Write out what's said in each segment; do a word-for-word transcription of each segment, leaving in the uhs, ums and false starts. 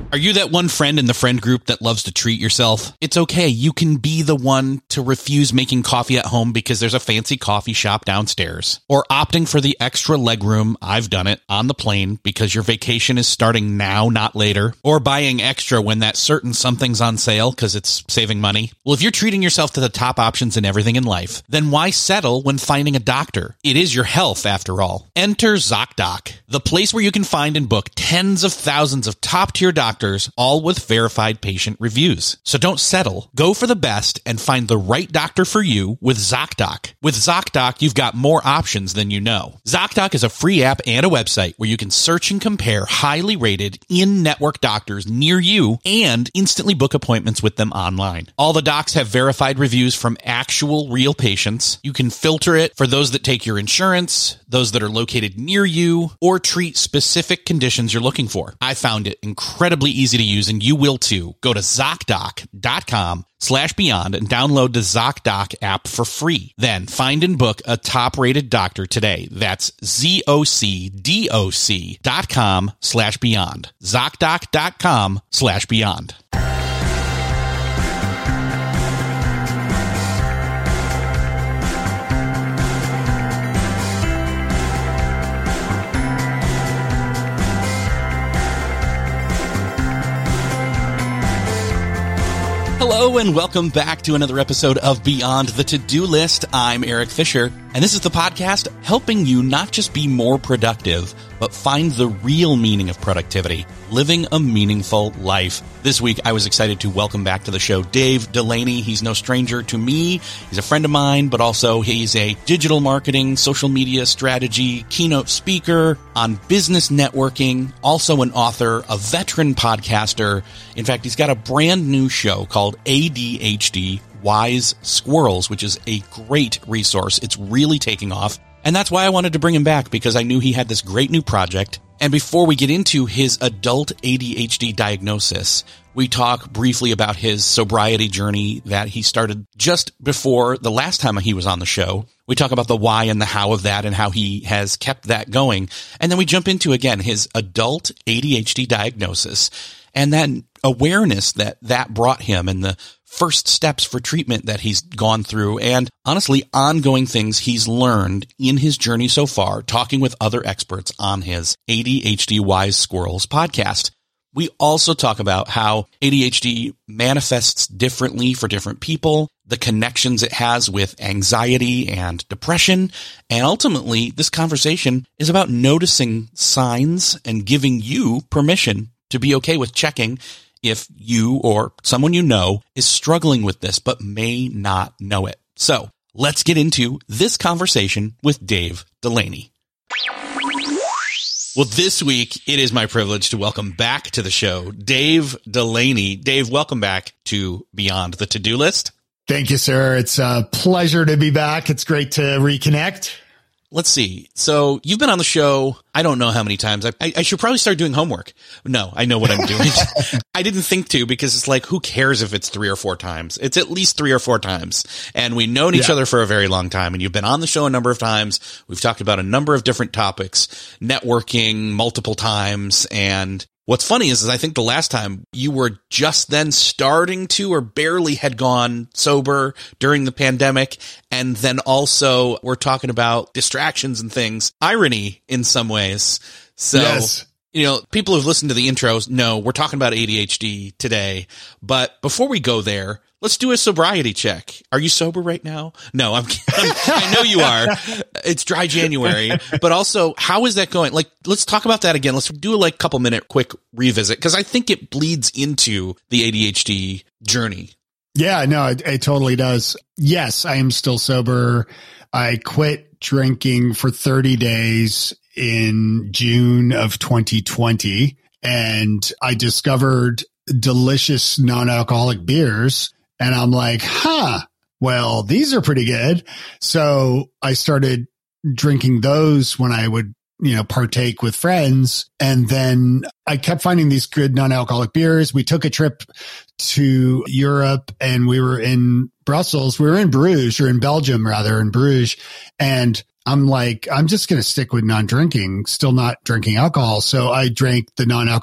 Are you that one friend in the friend group that loves to treat yourself? It's okay. You can be the one to refuse making coffee at home because there's a fancy coffee shop downstairs. Or opting for the extra legroom, I've done it, on the plane because your vacation is starting now, not later. Or buying extra when that certain something's on sale because it's saving money. Well, if you're treating yourself to the top options in everything in life, then why settle when finding a doctor? It is your health, after all. Enter ZocDoc, the place where you can find and book tens of thousands of top-tier doctors, all with verified patient reviews. So don't settle. Go for the best and find the right doctor for you with ZocDoc. With ZocDoc, you've got more options than you know. ZocDoc is a free app and a website where you can search and compare highly rated in-network doctors near you and instantly book appointments with them online. All the docs have verified reviews from actual real patients. You can filter it for those that take your insurance, those that are located near you, or treat specific conditions you're looking for. I found it incredibly easy to use, and you will too. Go to ZocDoc.com slash beyond and download the ZocDoc app for free. Then find and book a top-rated doctor today. That's Z-O-C-D-O-C dot com slash beyond. ZocDoc.com slash beyond. Hello and welcome back to another episode of Beyond the To-Do List. I'm Eric Fisher, and this is the podcast helping you not just be more productive, but find the real meaning of productivity, living a meaningful life. This week, I was excited to welcome back to the show Dave Delaney. He's no stranger to me. He's a friend of mine, but also he's a digital marketing, social media strategy, keynote speaker on business networking, also an author, a veteran podcaster. In fact, he's got a brand new show called A D H D Wise Squirrels, which is a great resource. It's really taking off. And that's why I wanted to bring him back, because I knew he had this great new project. And before we get into his adult A D H D diagnosis, we talk briefly about his sobriety journey that he started just before the last time he was on the show. We talk about the why and the how of that and how he has kept that going. And then we jump into, again, his adult A D H D diagnosis and then awareness that that brought him and the first steps for treatment that he's gone through, and honestly, ongoing things he's learned in his journey so far, talking with other experts on his A D H D Wise Squirrels podcast. We also talk about how A D H D manifests differently for different people, the connections it has with anxiety and depression, and ultimately, this conversation is about noticing signs and giving you permission to be okay with checking if you or someone you know is struggling with this but may not know it. So let's get into this conversation with Dave Delaney. Well, this week, it is my privilege to welcome back to the show Dave Delaney. Dave, welcome back to Beyond the To-Do List. Thank you, sir. It's a pleasure to be back. It's great to reconnect. Let's see. So you've been on the show, I don't know how many times. I, I, I should probably start doing homework. No, I know what I'm doing. I didn't think to, because it's like, who cares if it's three or four times? It's at least three or four times. And we've known each yeah. other for a very long time. And you've been on the show a number of times. We've talked about a number of different topics, networking multiple times. And what's funny is, is I think the last time you were just then starting to or barely had gone sober during the pandemic. And then also we're talking about distractions and things, irony in some ways. So, yes. You know, people who've listened to the intros know we're talking about A D H D today. But before we go there, let's do a sobriety check. Are you sober right now? No, I'm, I'm I know you are. It's dry January, but also how is that going? Like, let's talk about that again. Let's do a like couple minute quick revisit, because I think it bleeds into the A D H D journey. Yeah, no, it, it totally does. Yes, I am still sober. I quit drinking for thirty days in June of twenty twenty, and I discovered delicious non-alcoholic beers. And I'm like, huh, well, these are pretty good. So I started drinking those when I would, you know, partake with friends. And then I kept finding these good non-alcoholic beers. We took a trip to Europe and we were in Brussels. We were in Bruges, or in Belgium rather, in Bruges. And I'm like, I'm just going to stick with non-drinking, still not drinking alcohol. So I drank the non-alcoholic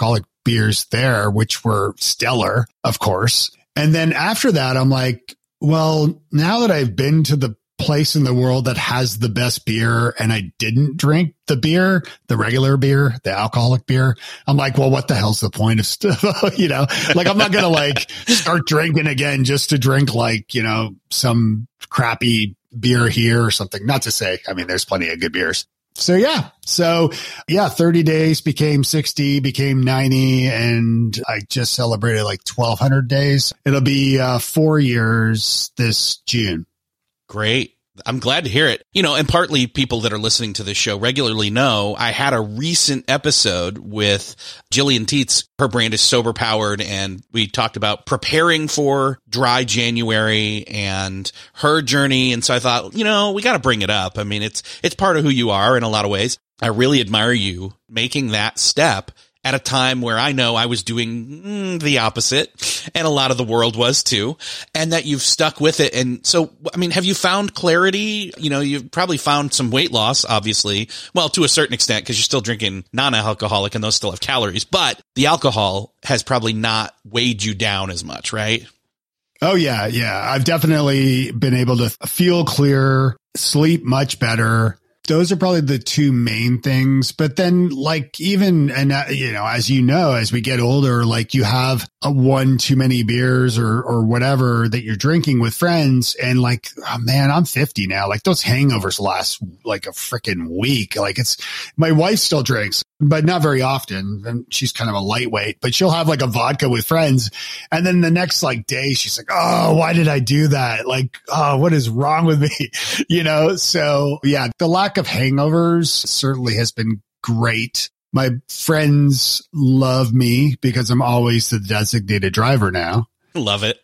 beers there, which were stellar, of course. And then after that, I'm like, well, now that I've been to the place in the world that has the best beer and I didn't drink the beer, the regular beer, the alcoholic beer, I'm like, well, what the hell's the point of stuff? You know, like I'm not going to like start drinking again just to drink like, you know, some crappy beer here or something. Not to say, I mean, there's plenty of good beers. So yeah, so yeah, thirty days became sixty, became ninety, and I just celebrated like twelve hundred days. It'll be uh, four years this June. Great. I'm glad to hear it. You know, and partly people that are listening to this show regularly know I had a recent episode with Jillian Teets. Her brand is Sober Powered, and we talked about preparing for dry January and her journey. And so I thought, you know, we got to bring it up. I mean, it's it's part of who you are in a lot of ways. I really admire you making that step at a time where I know I was doing mm, the opposite, and a lot of the world was too, and that you've stuck with it. And so, I mean, have you found clarity? You know, you've probably found some weight loss, obviously, well, to a certain extent, because you're still drinking non-alcoholic and those still have calories, but the alcohol has probably not weighed you down as much, right? Oh, yeah. Yeah. I've definitely been able to feel clear, sleep much better. Those are probably the two main things. But then like even, and uh, you know, as you know, as we get older, like you have a one too many beers or, or whatever that you're drinking with friends. And like, oh man, I'm fifty now. Like those hangovers last like a freaking week. Like it's, my wife still drinks, but not very often. And she's kind of a lightweight, but she'll have like a vodka with friends. And then the next like day, she's like, oh, why did I do that? Like, oh, what is wrong with me? You know? So yeah, the lack of hangovers certainly has been great. My friends love me because I'm always the designated driver now. Love it.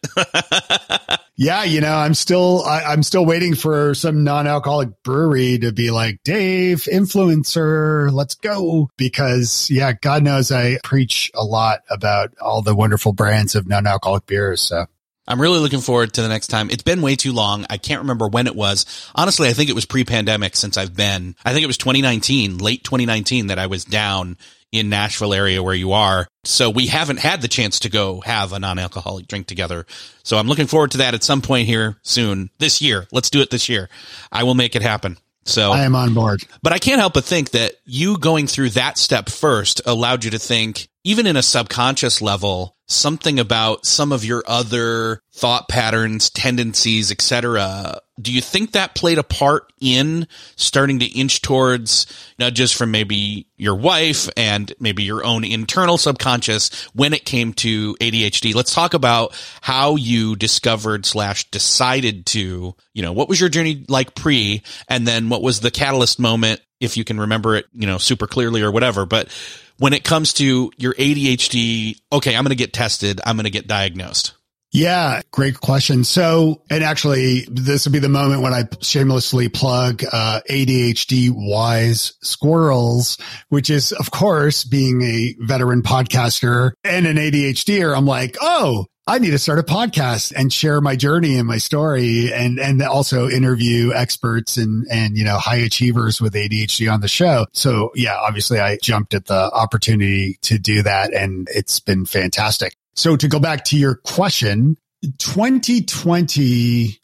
Yeah, you know, I'm still I, I'm still waiting for some non-alcoholic brewery to be like, Dave, influencer, let's go. Because yeah, God knows I preach a lot about all the wonderful brands of non-alcoholic beers. So I'm really looking forward to the next time. It's been way too long. I can't remember when it was. Honestly, I think it was pre-pandemic since I've been. I think it was twenty nineteen, late twenty nineteen, that I was down in Nashville area where you are. So we haven't had the chance to go have a non-alcoholic drink together. So I'm looking forward to that at some point here soon this year. Let's do it this year. I will make it happen. So I am on board. But I can't help but think that you going through that step first allowed you to think, even in a subconscious level, something about some of your other thought patterns, tendencies, et cetera. Do you think that played a part in starting to inch towards nudges from maybe your wife and maybe your own internal subconscious when it came to A D H D? Let's talk about how you discovered slash decided to, you know, what was your journey like pre, and then what was the catalyst moment, if you can remember it, you know, super clearly or whatever. But when it comes to your A D H D, okay, I'm going to get tested. I'm going to get diagnosed. Yeah, great question. So, and actually, this would be the moment when I shamelessly plug uh, A D H D Wise Squirrels, which is, of course, being a veteran podcaster and an ADHDer, I'm like, oh, I need to start a podcast and share my journey and my story, and, and also interview experts and, and, you know, high achievers with A D H D on the show. So yeah, obviously I jumped at the opportunity to do that, and it's been fantastic. So to go back to your question, twenty twenty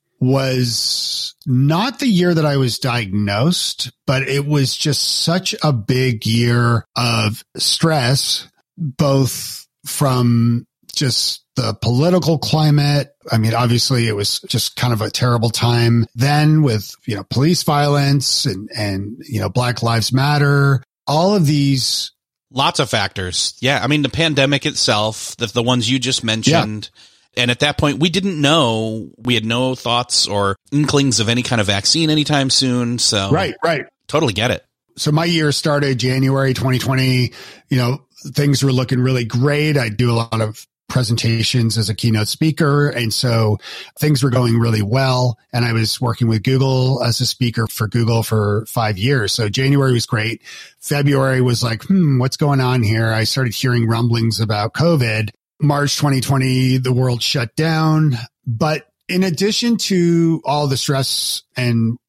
was not the year that I was diagnosed, but it was just such a big year of stress, both from just the political climate. I mean, obviously it was just kind of a terrible time then with, you know, police violence and, and, you know, Black Lives Matter, all of these. Lots of factors. Yeah. I mean, the pandemic itself, the, the ones you just mentioned. Yeah. And at that point, we didn't know, we had no thoughts or inklings of any kind of vaccine anytime soon. So right, right. Totally get it. So my year started January twenty twenty. You know, things were looking really great. I do a lot of presentations as a keynote speaker. And so things were going really well. And I was working with Google as a speaker for Google for five years. So January was great. February was like, hmm, what's going on here? I started hearing rumblings about COVID. March twenty twenty, the world shut down. But in addition to all the stress and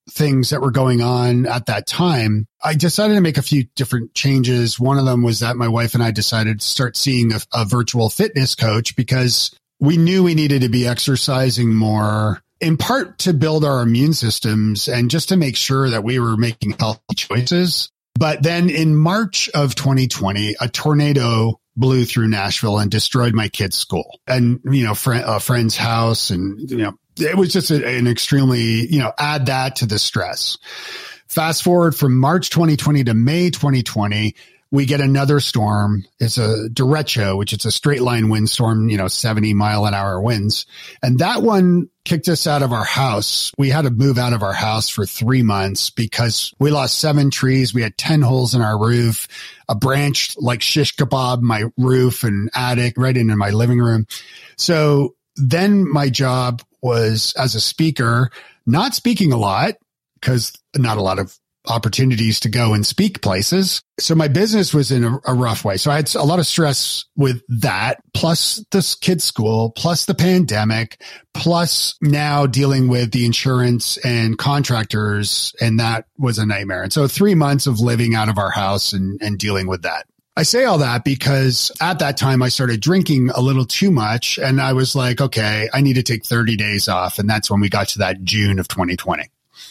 things that were going on at that time, I decided to make a few different changes. One of them was that my wife and I decided to start seeing a, a virtual fitness coach because we knew we needed to be exercising more, in part to build our immune systems and just to make sure that we were making healthy choices. But then in March of twenty twenty, a tornado blew through Nashville and destroyed my kid's school and, you know, fr- a friend's house. And, you know, it was just a, an extremely, you know, add that to the stress. Fast forward from March twenty twenty to May twenty twenty, we get another storm. It's a derecho, which is a straight line windstorm, you know, seventy mile an hour winds. And that one kicked us out of our house. We had to move out of our house for three months because we lost seven trees. We had ten holes in our roof, a branch like shish kebab, my roof and attic right into my living room. So then my job was as a speaker, not speaking a lot because not a lot of opportunities to go and speak places. So my business was in a, a rough way. So I had a lot of stress with that, plus this kid's school, plus the pandemic, plus now dealing with the insurance and contractors. And that was a nightmare. And so three months of living out of our house and, and dealing with that. I say all that because at that time I started drinking a little too much and I was like, okay, I need to take thirty days off. And that's when we got to that June of twenty twenty.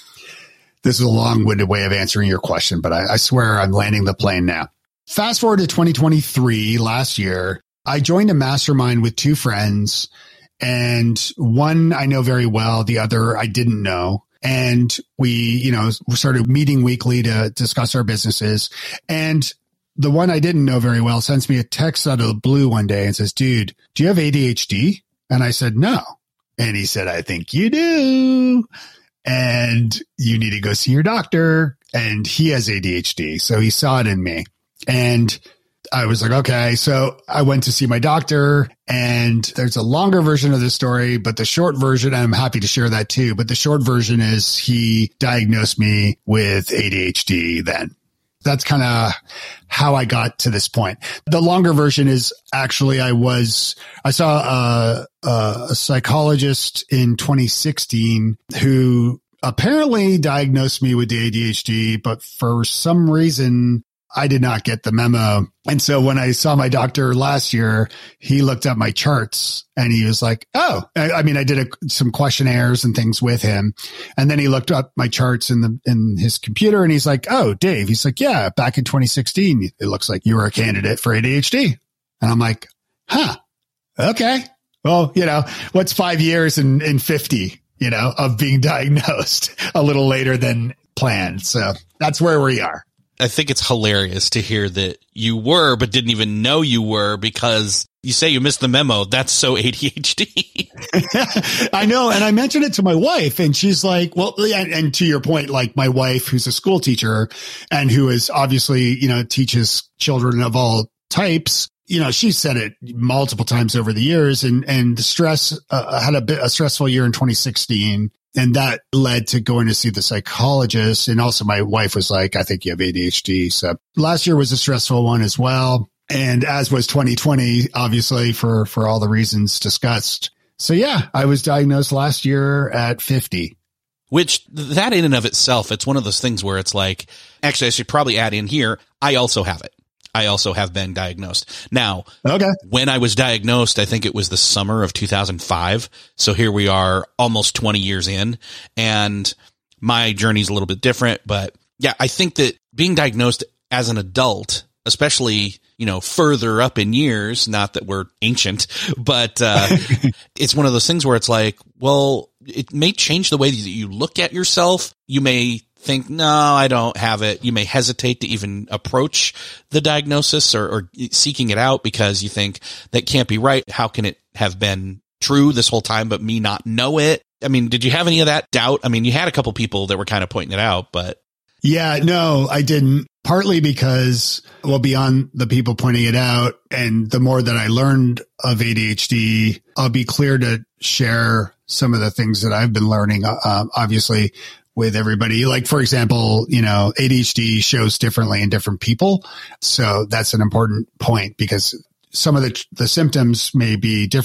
This is a long-winded way of answering your question, but I, I swear I'm landing the plane now. Fast forward to twenty twenty-three, last year, I joined a mastermind with two friends, and one I know very well, the other I didn't know. And we, you know, we started meeting weekly to discuss our businesses. And the one I didn't know very well sends me a text out of the blue one day and says, dude, do you have A D H D? And I said, no. And he said, I think you do. And you need to go see your doctor. And he has A D H D. So he saw it in me. And I was like, okay. So I went to see my doctor, and there's a longer version of the story, but the short version, I'm happy to share that too. But the short version is he diagnosed me with A D H D then. That's kind of how I got to this point. The longer version is actually I was, I saw a, a psychologist in twenty sixteen who apparently diagnosed me with the A D H D, but for some reason I did not get the memo. And so when I saw my doctor last year, he looked at my charts and he was like, oh, I, I mean, I did a, some questionnaires and things with him. And then he looked up my charts in the, in his computer and he's like, oh, Dave, he's like, yeah, back in twenty sixteen, it looks like you were a candidate for A D H D. And I'm like, huh, okay. Well, you know, what's five years and, and fifty, you know, of being diagnosed a little later than planned. So that's where we are. I think it's hilarious to hear that you were, but didn't even know you were, because you say you missed the memo. That's so A D H D. I know. And I mentioned it to my wife and she's like, well, and, and to your point, like my wife, who's a school teacher and who is obviously, you know, teaches children of all types. You know, she said it multiple times over the years, and, and the stress, uh, had a bit, a stressful year in twenty sixteen. And that led to going to see the psychologist. And also my wife was like, I think you have A D H D. So last year was a stressful one as well. And as was twenty twenty, obviously for, for all the reasons discussed. So yeah, I was diagnosed last year at fifty. Which that in and of itself, it's one of those things where it's like, actually, I should probably add in here, I also have it. I also have been diagnosed. Now, okay. When I was diagnosed, I think it was the summer of two thousand five. So here we are almost twenty years in, and my journey's a little bit different. But yeah, I think that being diagnosed as an adult, especially, you know, further up in years, not that we're ancient, but uh, it's one of those things where it's like, well, it may change the way that you look at yourself. You may think, no, I don't have it. You may hesitate to even approach the diagnosis or, or seeking it out because you think that can't be right. How can it have been true this whole time, but me not know it? I mean, did you have any of that doubt? I mean, you had a couple people that were kind of pointing it out, but. Yeah, no, I didn't. Partly because, well, beyond the people pointing it out, and the more that I learned of A D H D, I'll be clear to share some of the things that I've been learning, uh, obviously, with everybody. Like, for example, you know, A D H D shows differently in different people. So that's an important point because some of the, the symptoms may be different.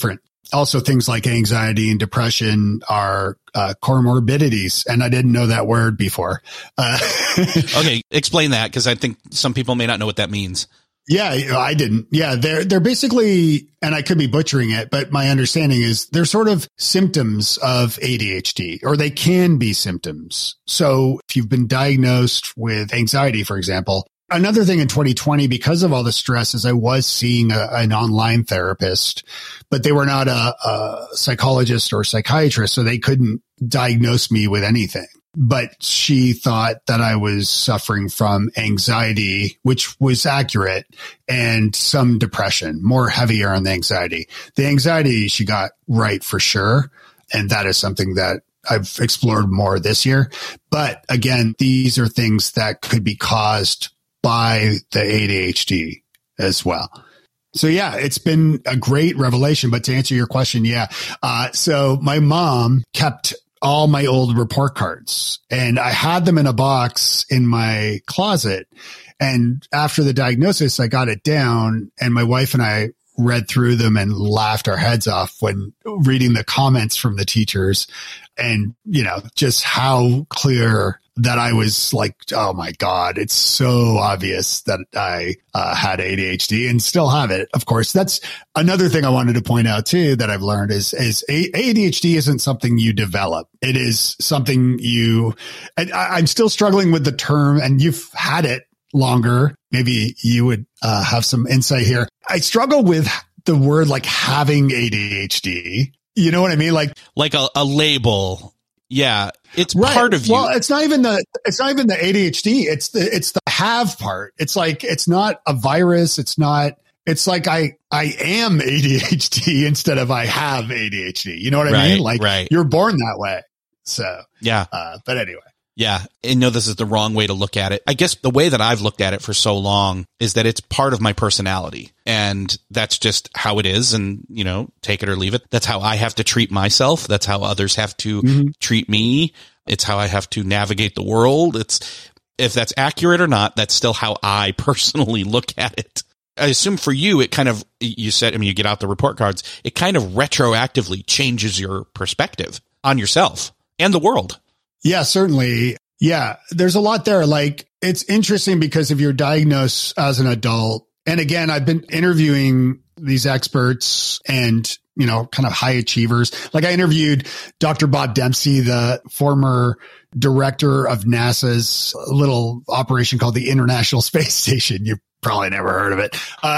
Also, things like anxiety and depression are uh, comorbidities, and I didn't know that word before. Uh, okay, explain that, because I think some people may not know what that means. Yeah, I didn't. Yeah, they're they're basically, and I could be butchering it, but my understanding is they're sort of symptoms of A D H D, or they can be symptoms. So if you've been diagnosed with anxiety, for example, another thing in twenty twenty, because of all the stress, is I was seeing a, an online therapist, but they were not a, a psychologist or psychiatrist, so they couldn't diagnose me with anything. But she thought that I was suffering from anxiety, which was accurate, and some depression, more heavier on the anxiety. The anxiety she got right for sure. And that is something that I've explored more this year. But again, these are things that could be caused by the A D H D as well. So yeah, it's been a great revelation. But to answer your question, yeah. Uh, so my mom kept all my old report cards, and I had them in a box in my closet. And after the diagnosis, I got it down, and my wife and I read through them and laughed our heads off when reading the comments from the teachers, and, you know, just how clear that I was like, oh my God, it's so obvious that I uh, had A D H D and still have it. Of course, that's another thing I wanted to point out too, that I've learned is, is A D H D isn't something you develop. It is something you, and I, I'm still struggling with the term, and you've had it longer. Maybe you would uh, have some insight here. I struggle with the word like having A D H D. You know what I mean? Like, like a, a label. Yeah. It's right. part of you. Well, it's not even the, it's not even the A D H D. It's the, it's the have part. It's like, it's not a virus. It's not, it's like I, I am A D H D instead of I have A D H D. You know what I right, mean? Like right. You're born that way. So, yeah. Uh, but anyway. Yeah. I know this is the wrong way to look at it. I guess the way that I've looked at it for so long is that it's part of my personality, and that's just how it is. And, you know, take it or leave it. That's how I have to treat myself. That's how others have to mm-hmm. treat me. It's how I have to navigate the world. It's, if that's accurate or not, that's still how I personally look at it. I assume for you, it kind of, you said, I mean, you get out the report cards, it kind of retroactively changes your perspective on yourself and the world. Yeah, certainly. Yeah, there's a lot there. Like, it's interesting because if you're diagnosed as an adult, and again, I've been interviewing these experts and, you know, kind of high achievers. Like I interviewed Doctor Bob Dempsey, the former director of NASA's little operation called the International Space Station. You probably never heard of it. Uh,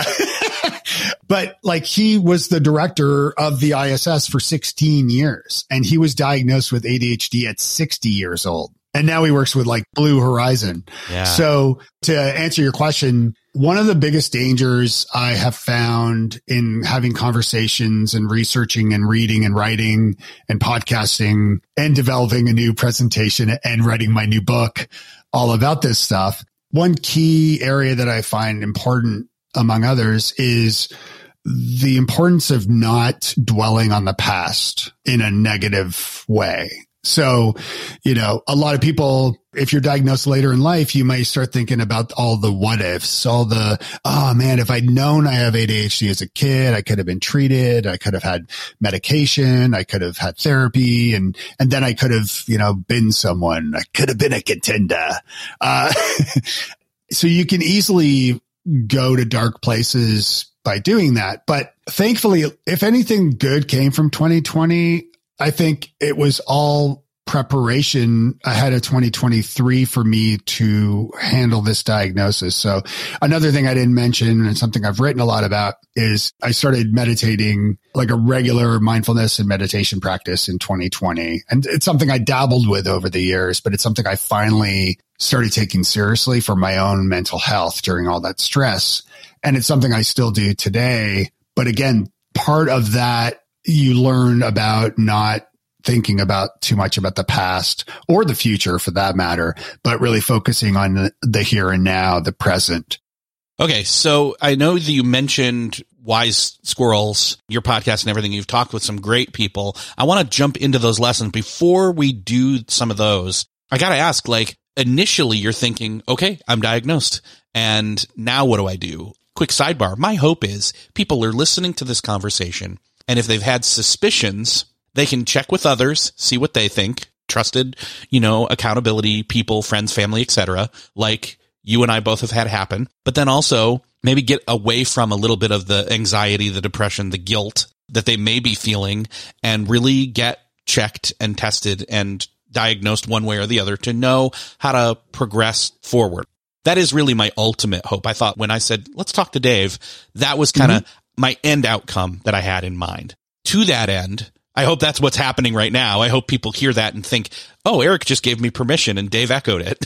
but like he was the director of the I S S for sixteen years, and he was diagnosed with A D H D at sixty years old. And now he works with like Blue Horizon. Yeah. So to answer your question, one of the biggest dangers I have found in having conversations and researching and reading and writing and podcasting and developing a new presentation and writing my new book all about this stuff, one key area that I find important, among others, is the importance of not dwelling on the past in a negative way. So, you know, a lot of people, if you're diagnosed later in life, you might start thinking about all the what ifs, all the, oh man, if I'd known I have A D H D as a kid, I could have been treated. I could have had medication. I could have had therapy, and, and then I could have, you know, been someone. I could have been a contender. Uh, so you can easily go to dark places by doing that. But thankfully, if anything good came from twenty twenty, I think it was all preparation ahead of twenty twenty-three for me to handle this diagnosis. So another thing I didn't mention, and something I've written a lot about, is I started meditating, like a regular mindfulness and meditation practice in twenty twenty. And it's something I dabbled with over the years, but it's something I finally started taking seriously for my own mental health during all that stress. And it's something I still do today. But again, part of that, you learn about not thinking about too much about the past or the future for that matter, but really focusing on the, the here and now, the present. Okay. So I know that you mentioned Wise Squirrels, your podcast and everything. You've talked with some great people. I want to jump into those lessons. Before we do some of those, I got to ask, like, initially you're thinking, okay, I'm diagnosed, and now what do I do? Quick sidebar. My hope is people are listening to this conversation. And if they've had suspicions, they can check with others, see what they think, trusted, you know, accountability people, friends, family, et cetera, like you and I both have had happen. But then also maybe get away from a little bit of the anxiety, the depression, the guilt that they may be feeling, and really get checked and tested and diagnosed one way or the other to know how to progress forward. That is really my ultimate hope. I thought when I said, let's talk to Dave, that was kind of mm-hmm. my end outcome that I had in mind. To that end, I hope that's what's happening right now. I hope people hear that and think, oh, Eric just gave me permission and Dave echoed it.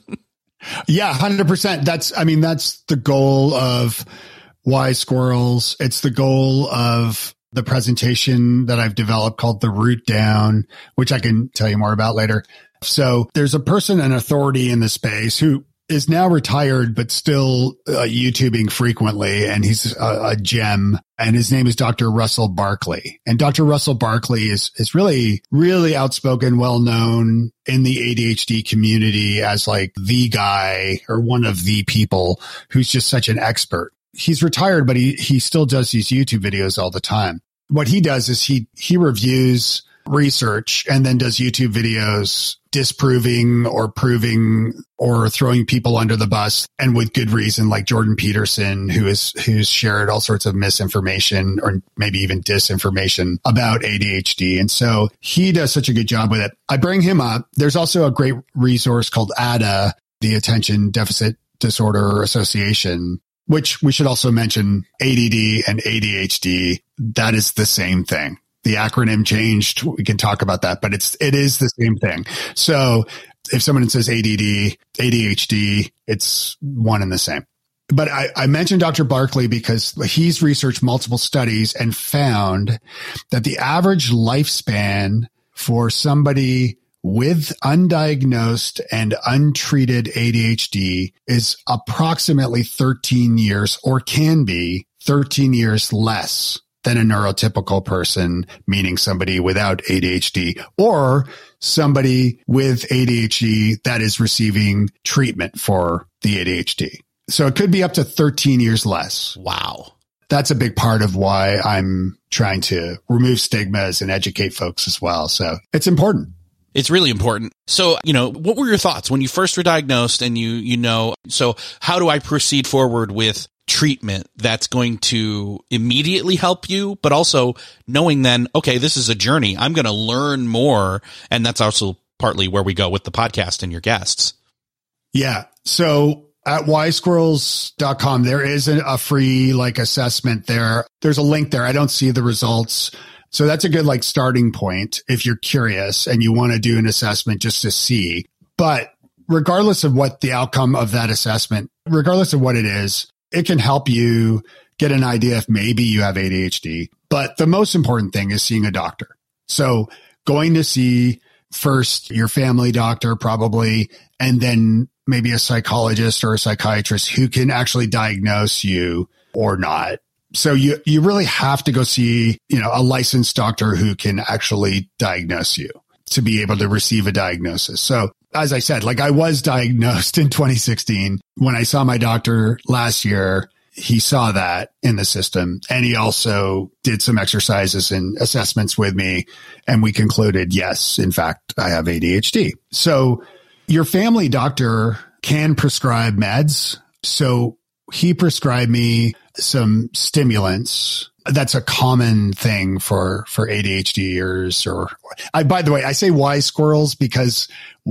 Yeah, one hundred percent. That's, I mean, that's the goal of Wise Squirrels. It's the goal of the presentation that I've developed called The Root Down, which I can tell you more about later. So there's a person, an authority in the space who is now retired, but still uh, YouTubing frequently. And he's a, a gem, and his name is Doctor Russell Barkley. And Doctor Russell Barkley is, is really, really outspoken, well known in the A D H D community as like the guy or one of the people who's just such an expert. He's retired, but he, he still does these YouTube videos all the time. What he does is he, he reviews research and then does YouTube videos disproving or proving or throwing people under the bus, and with good reason, like Jordan Peterson, who is, who's shared all sorts of misinformation or maybe even disinformation about A D H D. And so he does such a good job with it. I bring him up. There's also a great resource called A D A, the Attention Deficit Disorder Association, which we should also mention A D D and A D H D. That is the same thing. The acronym changed. We can talk about that, but it's, it is the same thing. So if someone says A D D, A D H D, it's one and the same. But I, I mentioned Doctor Barkley because he's researched multiple studies and found that the average lifespan for somebody with undiagnosed and untreated A D H D is approximately thirteen years, or can be thirteen years less than a neurotypical person, meaning somebody without A D H D, or somebody with A D H D that is receiving treatment for the A D H D. So it could be up to thirteen years less. Wow. That's a big part of why I'm trying to remove stigmas and educate folks as well. So it's important. It's really important. So, you know, what were your thoughts when you first were diagnosed and you, you know, so how do I proceed forward with treatment that's going to immediately help you, but also knowing then, okay, this is a journey. I'm going to learn more. And that's also partly where we go with the podcast and your guests. Yeah. So at wise squirrels dot com, there is a, a free like assessment there. There's a link there. I don't see the results. So that's a good like starting point if you're curious and you want to do an assessment just to see. But regardless of what the outcome of that assessment, regardless of what it is, it can help you get an idea if maybe you have A D H D. But the most important thing is seeing a doctor. So going to see first your family doctor probably, and then maybe a psychologist or a psychiatrist who can actually diagnose you or not. So you, you really have to go see, you know, a licensed doctor who can actually diagnose you to be able to receive a diagnosis. So as I said, like I was diagnosed in twenty sixteen. When I saw my doctor last year, he saw that in the system, and he also did some exercises and assessments with me. And we concluded, yes, in fact, I have A D H D. So your family doctor can prescribe meds. So he prescribed me some stimulants. That's a common thing for, for ADHDers or I, by the way, I say wise squirrels because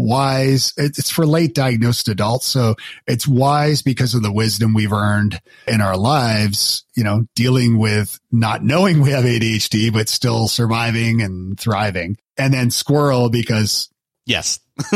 wise, it's for late diagnosed adults. So it's wise because of the wisdom we've earned in our lives, you know, dealing with not knowing we have A D H D, but still surviving and thriving. And then squirrel because. Yes,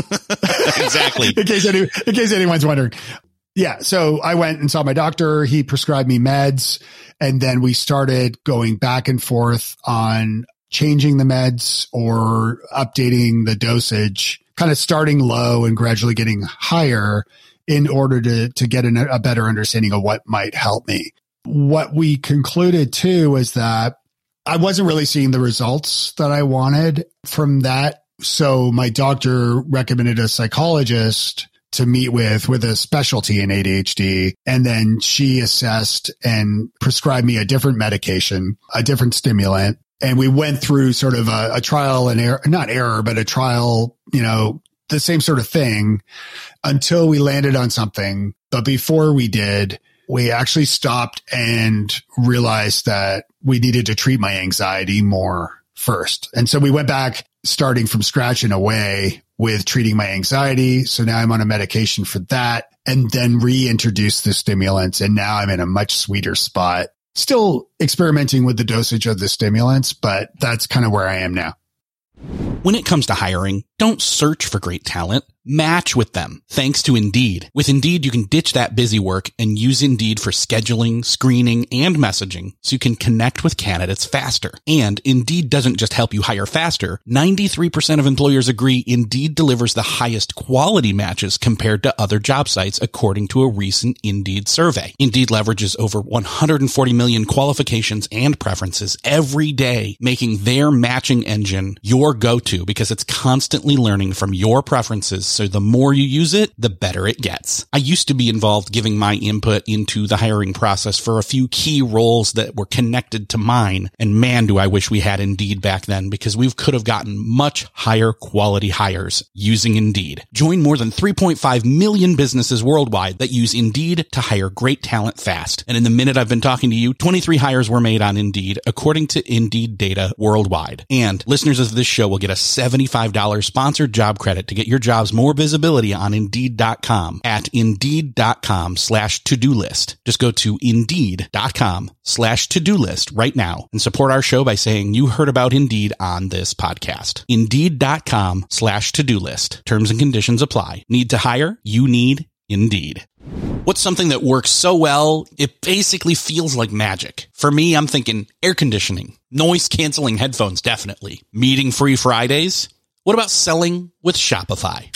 exactly. in case any, in case anyone's wondering. Yeah. So I went and saw my doctor. He prescribed me meds. And then we started going back and forth on changing the meds or updating the dosage, kind of starting low and gradually getting higher in order to, to get an, a better understanding of what might help me. What we concluded too was that I wasn't really seeing the results that I wanted from that. So my doctor recommended a psychologist to meet with, with a specialty in A D H D. And then she assessed and prescribed me a different medication, a different stimulant And we went through sort of a, a trial and error, not error, but a trial, you know, the same sort of thing until we landed on something. But before we did, we actually stopped and realized that we needed to treat my anxiety more first. And so we went back starting from scratch in a way with treating my anxiety. So now I'm on a medication for that and then reintroduced the stimulants. And now I'm in a much sweeter spot. Still experimenting with the dosage of the stimulants, but that's kind of where I am now. When it comes to hiring, don't search for great talent. Match with them. Thanks to Indeed. With Indeed, you can ditch that busy work and use Indeed for scheduling, screening, and messaging so you can connect with candidates faster. And Indeed doesn't just help you hire faster. ninety-three percent of employers agree Indeed delivers the highest quality matches compared to other job sites, according to a recent Indeed survey. Indeed leverages over one hundred forty million qualifications and preferences every day, making their matching engine your go-to because it's constantly learning from your preferences. So the more you use it, the better it gets. I used to be involved giving my input into the hiring process for a few key roles that were connected to mine. And man, do I wish we had Indeed back then because we could have gotten much higher quality hires using Indeed. Join more than three point five million businesses worldwide that use Indeed to hire great talent fast. And in the minute I've been talking to you, twenty-three hires were made on Indeed, according to Indeed data worldwide. And listeners of this show will get a seventy-five dollars sponsored job credit to get your jobs more visibility on Indeed dot com at Indeed dot com slash to-do list. Just go to Indeed dot com slash to-do list right now and support our show by saying you heard about Indeed on this podcast. Indeed dot com slash to-do list. Terms and conditions apply. Need to hire? You need Indeed. What's something that works so well, it basically feels like magic? For me, I'm thinking air conditioning, noise canceling headphones, definitely. Meeting free Fridays. What about selling with Shopify?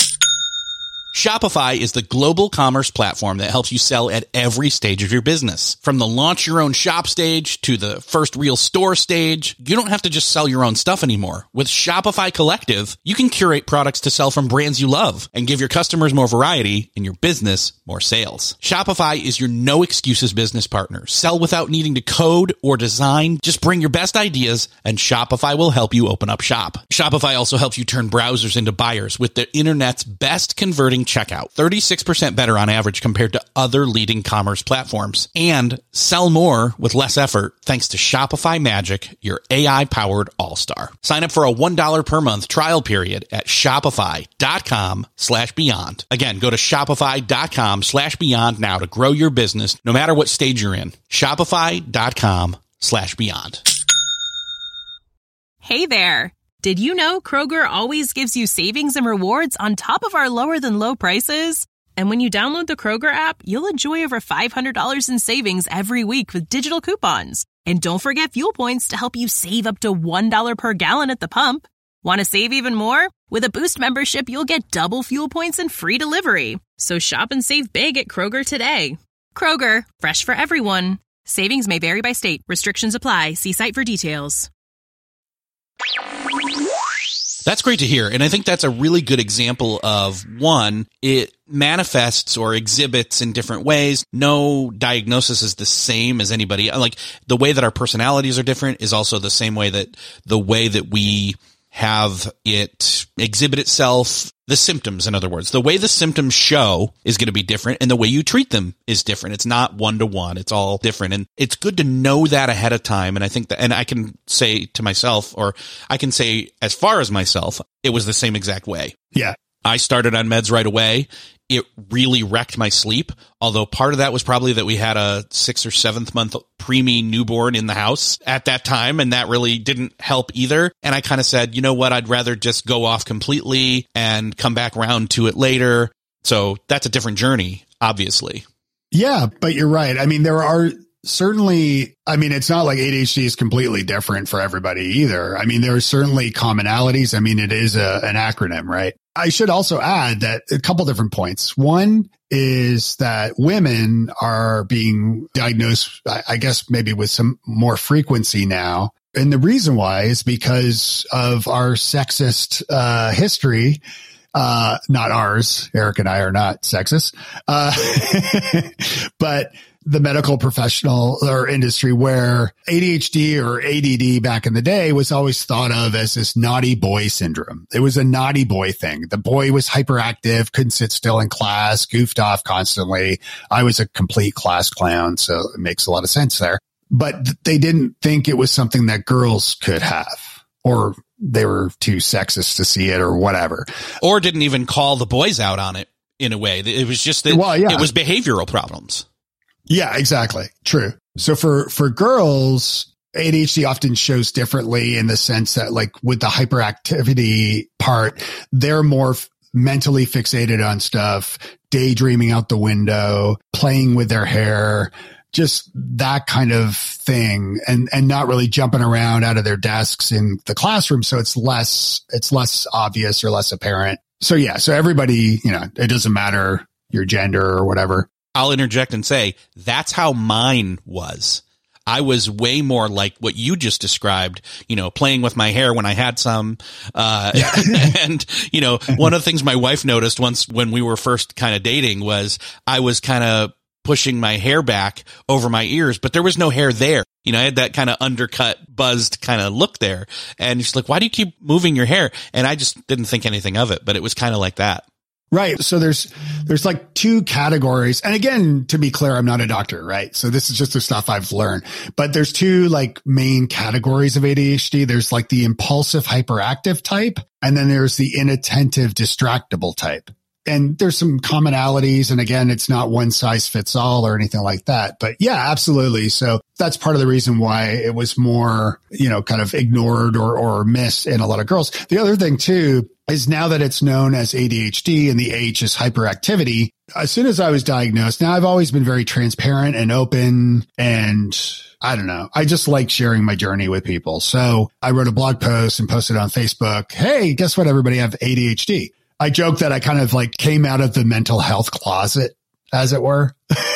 Shopify is the global commerce platform that helps you sell at every stage of your business. From the launch your own shop stage to the first real store stage, you don't have to just sell your own stuff anymore. With Shopify Collective, you can curate products to sell from brands you love and give your customers more variety and your business more sales. Shopify is your no excuses business partner. Sell without needing to code or design. Just bring your best ideas and Shopify will help you open up shop. Shopify also helps you turn browsers into buyers with the internet's best converting checkout, thirty-six percent better on average compared to other leading commerce platforms. And sell more with less effort thanks to Shopify Magic, your A I-powered all-star. Sign up for a one dollar per month trial period at shopify.com slash beyond. Again, go to shopify.com slash beyond now to grow your business no matter what stage you're in. Shopify.com slash beyond. Hey there. Did you know Kroger always gives you savings and rewards on top of our lower than low prices? And when you download the Kroger app, you'll enjoy over five hundred dollars in savings every week with digital coupons. And don't forget fuel points to help you save up to one dollar per gallon at the pump. Want to save even more? With a Boost membership, you'll get double fuel points and free delivery. So shop and save big at Kroger today. Kroger, fresh for everyone. Savings may vary by state. Restrictions apply. See site for details. That's great to hear. And I think that's a really good example of, one, it manifests or exhibits in different ways. No diagnosis is the same as anybody. Like the way that our personalities are different is also the same way that the way that we have it exhibit itself, the symptoms, in other words, the way the symptoms show is going to be different and the way you treat them is different. It's not one to one. It's all different. And it's good to know that ahead of time. And I think that, and I can say to myself, or I can say as far as myself, it was the same exact way. Yeah. I started on meds right away. It really wrecked my sleep, although part of that was probably that we had a six or seventh month preemie newborn in the house at that time, and that really didn't help either. And I kind of said, you know what, I'd rather just go off completely and come back around to it later. So that's a different journey, obviously. Yeah, but you're right. I mean, there are certainly, I mean, it's not like A D H D is completely different for everybody either. I mean, there are certainly commonalities. I mean, it is a, an acronym, right? I should also add that a couple different points. One is that women are being diagnosed, I guess, maybe with some more frequency now. And the reason why is because of our sexist uh, history. Uh, not ours. Eric and I are not sexist. Uh, but the medical professional or industry where A D H D or A D D back in the day was always thought of as this naughty boy syndrome. It was a naughty boy thing. The boy was hyperactive, couldn't sit still in class, goofed off constantly. I was a complete class clown, so it makes a lot of sense there. But they didn't think it was something that girls could have, or they were too sexist to see it or whatever. Or didn't even call the boys out on it in a way. It was just that well, yeah. it was behavioral problems. Yeah, exactly. True. So for, for girls, A D H D often shows differently in the sense that like with the hyperactivity part, they're more f- mentally fixated on stuff, daydreaming out the window, playing with their hair, just that kind of thing, and, and not really jumping around out of their desks in the classroom. So it's less, it's less obvious or less apparent. So yeah, so everybody, you know, it doesn't matter your gender or whatever. I'll interject and say that's how mine was. I was way more like what you just described, you know, playing with my hair when I had some. Uh, and, you know, one of the things my wife noticed once when we were first kind of dating was I was kind of pushing my hair back over my ears, but there was no hair there. You know, I had that kind of undercut, buzzed kind of look there. And she's like, why do you keep moving your hair? And I just didn't think anything of it, but it was kind of like that. Right. So there's, there's like two categories. And again, to be clear, I'm not a doctor, right? So this is just the stuff I've learned, but there's two like main categories of A D H D. There's like the impulsive hyperactive type, and then there's the inattentive distractible type. And there's some commonalities. And again, it's not one size fits all or anything like that. But yeah, absolutely. So that's part of the reason why it was more, you know, kind of ignored or, or missed in a lot of girls. The other thing too is now that it's known as A D H D and the H is hyperactivity. As soon as I was diagnosed, now I've always been very transparent and open, and I don't know. I just like sharing my journey with people. So I wrote a blog post and posted on Facebook. Hey, guess what? Everybody, I have A D H D. I joke that I kind of like came out of the mental health closet, as it were.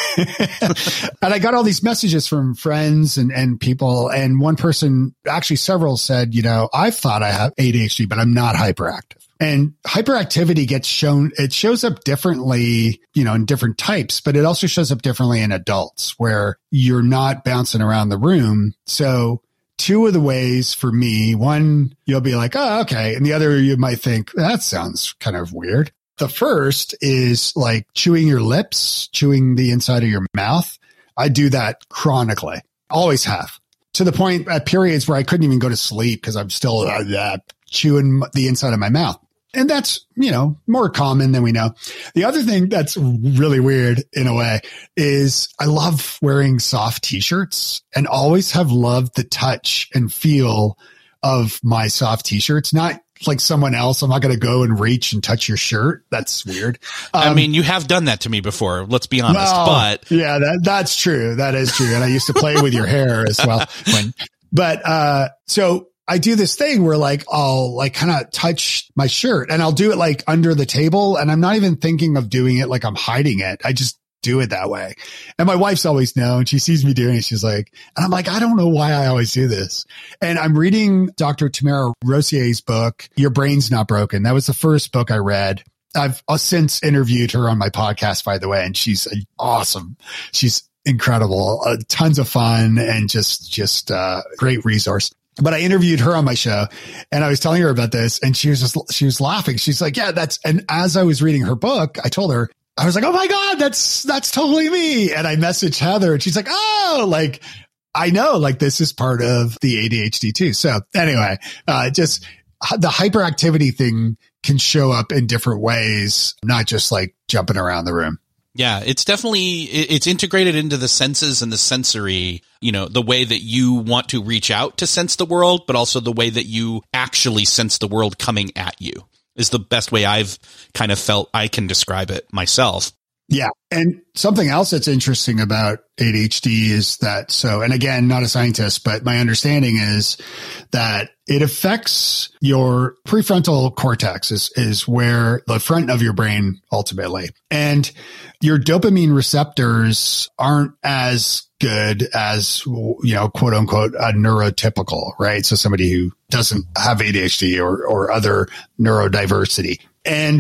And I got all these messages from friends and, and people. And one person, actually several, said, you know, I thought I have A D H D, but I'm not hyperactive. And hyperactivity gets shown, it shows up differently, you know, in different types, but it also shows up differently in adults where you're not bouncing around the room. So two of the ways for me, one, you'll be like, oh, okay. And the other, you might think that sounds kind of weird. The first is like chewing your lips, chewing the inside of your mouth. I do that chronically, always have, to the point at periods where I couldn't even go to sleep because I'm still uh, chewing the inside of my mouth. And that's, you know, more common than we know. The other thing that's really weird in a way is I love wearing soft t-shirts and always have loved the touch and feel of my soft t-shirts. Not like someone else. I'm not going to go and reach and touch your shirt. That's weird. Um, I mean, you have done that to me before. Let's be honest, well, but yeah, that, that's true. That is true. And I used to play with your hair as well. When, but, uh, so I do this thing where like, I'll like kind of touch my shirt and I'll do it like under the table. And I'm not even thinking of doing it like I'm hiding it. I just do it that way. And my wife's always known. She sees me doing it. She's like, and I'm like, I don't know why I always do this. And I'm reading Doctor Tamara Rossier's book, Your Brain's Not Broken. That was the first book I read. I've since interviewed her on my podcast, by the way, and she's awesome. She's incredible, uh, tons of fun, and just, just, uh, great resource. But I interviewed her on my show and I was telling her about this and she was just, she was laughing. She's like, yeah, that's, and as I was reading her book, I told her, I was like, oh my God, that's, that's totally me. And I messaged Heather and she's like, oh, like, I know, like this is part of the A D H D too. So anyway, uh, just the hyperactivity thing can show up in different ways, not just like jumping around the room. Yeah, it's definitely, it's integrated into the senses and the sensory, you know, the way that you want to reach out to sense the world, but also the way that you actually sense the world coming at you is the best way I've kind of felt I can describe it myself. Yeah. And something else that's interesting about A D H D is that, so, and again, not a scientist, but my understanding is that it affects your prefrontal cortex is, is where the front of your brain ultimately. And your dopamine receptors aren't as good as, you know, quote unquote, a neurotypical, right? So somebody who doesn't have A D H D or, or other neurodiversity. And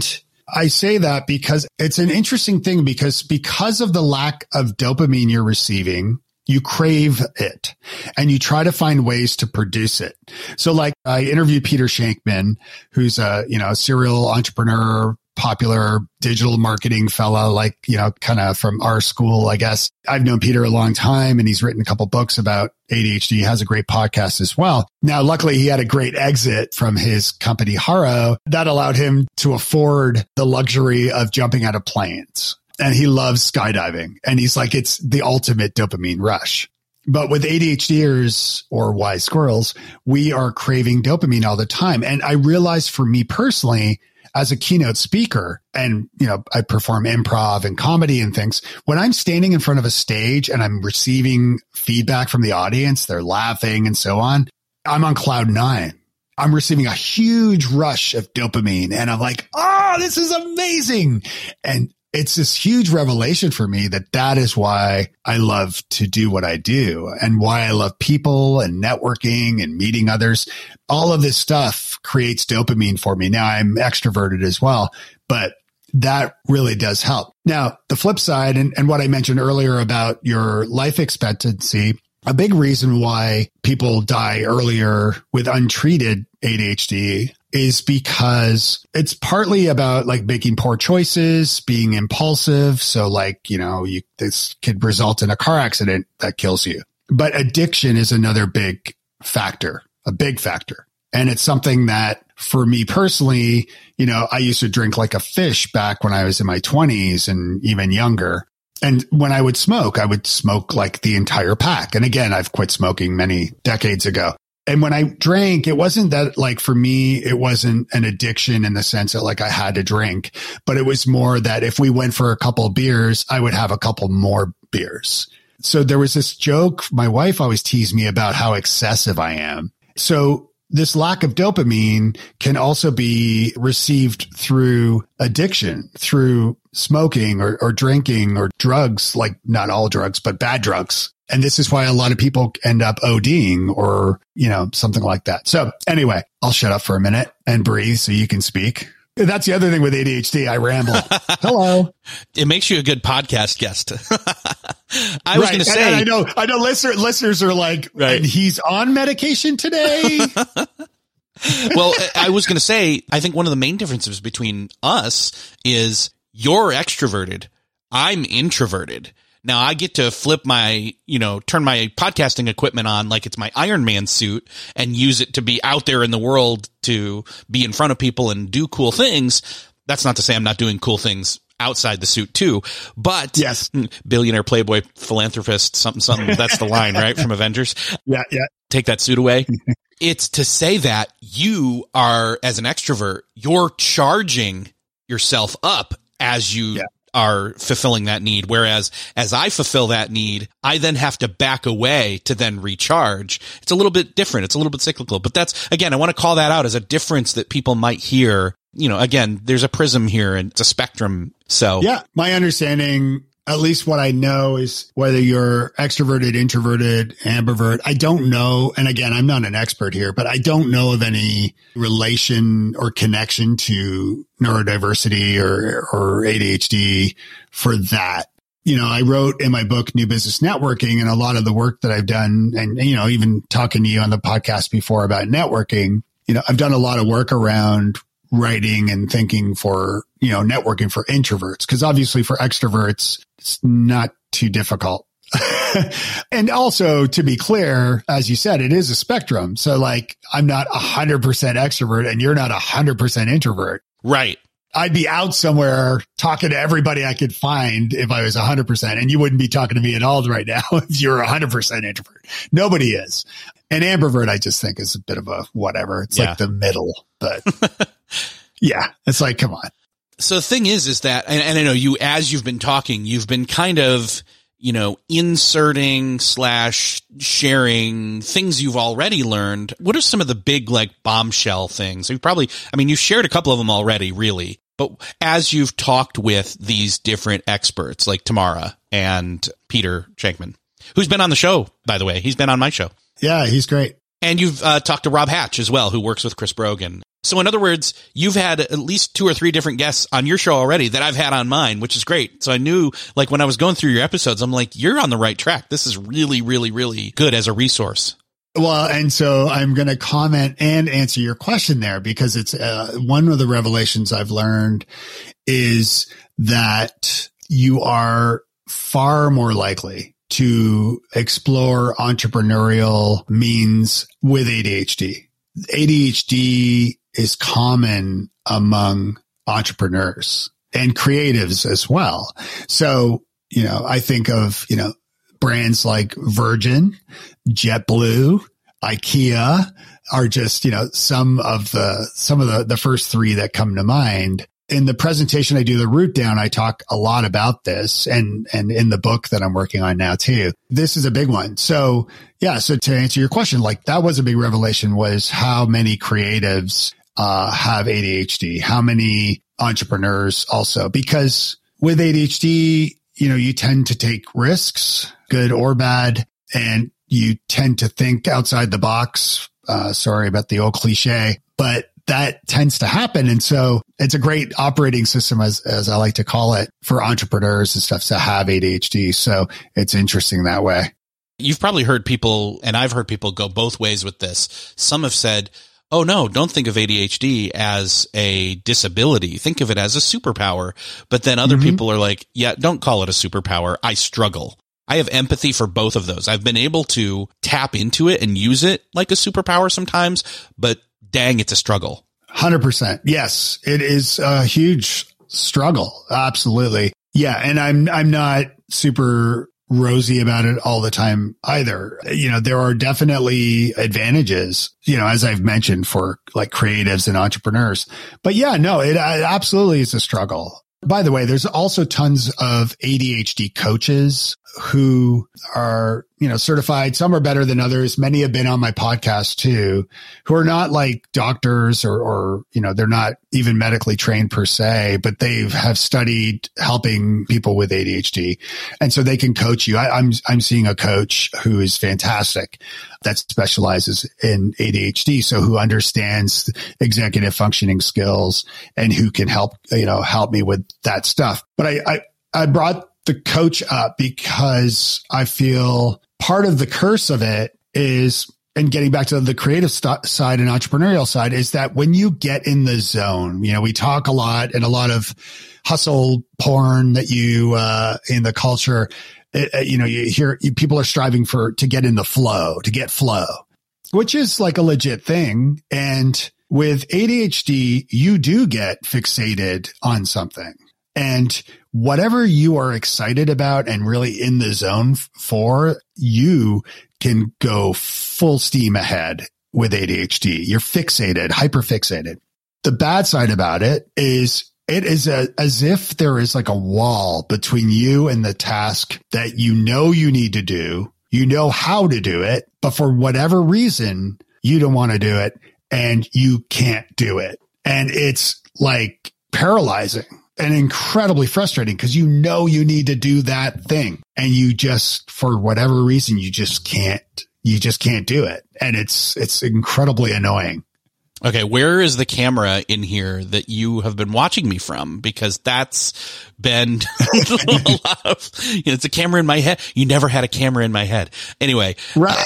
I say that because it's an interesting thing because, because of the lack of dopamine you're receiving, you crave it and you try to find ways to produce it. So like I interviewed Peter Shankman, who's a, you know, a serial entrepreneur, popular digital marketing fella, like, you know, kind of from our school, I guess. I've known Peter a long time and he's written a couple books about A D H D. He has a great podcast as well. Now, luckily he had a great exit from his company Haro that allowed him to afford the luxury of jumping out of planes. And he loves skydiving. And he's like, it's the ultimate dopamine rush. But with ADHDers or wise squirrels, we are craving dopamine all the time. And I realized for me personally, as a keynote speaker, and, you know, I perform improv and comedy and things, when I'm standing in front of a stage and I'm receiving feedback from the audience, they're laughing and so on, I'm on cloud nine. I'm receiving a huge rush of dopamine and I'm like, oh, this is amazing. And it's this huge revelation for me that that is why I love to do what I do and why I love people and networking and meeting others. All of this stuff creates dopamine for me. Now I'm extroverted as well, but that really does help. Now, the flip side and, and what I mentioned earlier about your life expectancy, a big reason why people die earlier with untreated A D H D is because it's partly about like making poor choices, being impulsive. So like, you know, you, this could result in a car accident that kills you. But addiction is another big factor, a big factor. And it's something that for me personally, you know, I used to drink like a fish back when I was in my twenties and even younger. And when I would smoke, I would smoke like the entire pack. And again, I've quit smoking many decades ago. And when I drank, it wasn't that like for me, it wasn't an addiction in the sense that like I had to drink, but it was more that if we went for a couple of beers, I would have a couple more beers. So there was this joke. My wife always teased me about how excessive I am. So this lack of dopamine can also be received through addiction, through smoking or, or drinking or drugs, like not all drugs, but bad drugs. And this is why a lot of people end up ODing or, you know, something like that. So anyway, I'll shut up for a minute and breathe so you can speak. That's the other thing with A D H D. I ramble. Hello. It makes you a good podcast guest. I was right. going to say, and, and I know, I know listener, listeners are like, right. And he's on medication today. Well, I was going to say, I think one of the main differences between us is you're extroverted. I'm introverted. Now I get to flip my, you know, turn my podcasting equipment on like it's my Iron Man suit and use it to be out there in the world to be in front of people and do cool things. That's not to say I'm not doing cool things outside the suit too, but yes, billionaire, playboy, philanthropist, something, something. That's the line, right? From Avengers. Yeah. Yeah. Take that suit away. It's to say that you are, as an extrovert, you're charging yourself up as you yeah. are fulfilling that need. Whereas as I fulfill that need, I then have to back away to then recharge. It's a little bit different. It's a little bit cyclical, but that's, again, I want to call that out as a difference that people might hear. You know, again, there's a prism here and it's a spectrum. So yeah, my understanding, at least what I know, is whether you're extroverted, introverted, ambivert. I don't know. And again, I'm not an expert here, but I don't know of any relation or connection to neurodiversity or, or A D H D for that. You know, I wrote in my book, New Business Networking, and a lot of the work that I've done, and, you know, even talking to you on the podcast before about networking, you know, I've done a lot of work around writing and thinking for, you know, networking for introverts, because obviously for extroverts, it's not too difficult. And also, to be clear, as you said, it is a spectrum. So like, I'm not a hundred percent extrovert and you're not a hundred percent introvert. Right. I'd be out somewhere talking to everybody I could find if I was a hundred percent, and you wouldn't be talking to me at all right now if you're a hundred percent introvert. Nobody is. And ambivert, I just think, is a bit of a whatever. It's yeah. like the middle, but yeah, it's like, come on. So the thing is, is that, and, and I know you, as you've been talking, you've been kind of, you know, inserting slash sharing things you've already learned. What are some of the big, like, bombshell things? You probably, I mean, you shared a couple of them already, really. But as you've talked with these different experts like Tamara and Peter Shankman, who's been on the show, by the way, he's been on my show. Yeah, he's great. And you've uh, talked to Rob Hatch as well, who works with Chris Brogan. So in other words, you've had at least two or three different guests on your show already that I've had on mine, which is great. So I knew, like, when I was going through your episodes, I'm like, you're on the right track. This is really, really, really good as a resource. Well, and so I'm going to comment and answer your question there, because it's uh, one of the revelations I've learned is that you are far more likely to explore entrepreneurial means with A D H D. A D H D is common among entrepreneurs and creatives as well. So, you know, I think of, you know, brands like Virgin, JetBlue, IKEA are just, you know, some of the, some of the, the first three that come to mind. In the presentation I do, The Root Down, I talk a lot about this, and, and in the book that I'm working on now too. This is a big one. So yeah. So to answer your question, like that was a big revelation, was how many creatives uh, have A D H D, how many entrepreneurs also, because with A D H D, you know, you tend to take risks, good or bad, and you tend to think outside the box. Uh, sorry about the old cliche, but that tends to happen. And so it's a great operating system, as, as I like to call it, for entrepreneurs and stuff to have A D H D. So it's interesting that way. You've probably heard people, and I've heard people go both ways with this. Some have said, oh no, don't think of A D H D as a disability. Think of it as a superpower. But then other mm-hmm. people are like, yeah, don't call it a superpower. I struggle. I have empathy for both of those. I've been able to tap into it and use it like a superpower sometimes, but dang, it's a struggle. one hundred percent. Yes, it is a huge struggle. Absolutely. Yeah. And I'm, I'm not super rosy about it all the time either. You know, there are definitely advantages, you know, as I've mentioned, for like creatives and entrepreneurs. But yeah, no, it, it absolutely is a struggle. By the way, there's also tons of A D H D coaches who are, you know, certified. Some are better than others. Many have been on my podcast too, who are not like doctors or, or, you know, they're not even medically trained per se, but they have studied helping people with A D H D. And so they can coach you. I, I'm, I'm seeing a coach who is fantastic that specializes in A D H D. So who understands executive functioning skills and who can help, you know, help me with that stuff. But I, I, I brought the coach up because I feel part of the curse of it is, and getting back to the creative st- side and entrepreneurial side, is that when you get in the zone, you know, we talk a lot and a lot of hustle porn that you, uh, in the culture, it, you know, you hear you, people are striving for, to get in the flow, to get flow, which is like a legit thing. And with A D H D, you do get fixated on something. And whatever you are excited about and really in the zone for, you can go full steam ahead with A D H D. You're fixated, hyperfixated. The bad side about it is it is a, as if there is like a wall between you and the task that you know you need to do. You know how to do it, but for whatever reason, you don't want to do it and you can't do it. And it's like paralyzing and incredibly frustrating because you know you need to do that thing and you just, for whatever reason, you just can't, you just can't do it. And it's, it's incredibly annoying. Okay. Where is the camera in here that you have been watching me from? Because that's been a lot of, you know, it's a camera in my head. You never had a camera in my head. Anyway, right.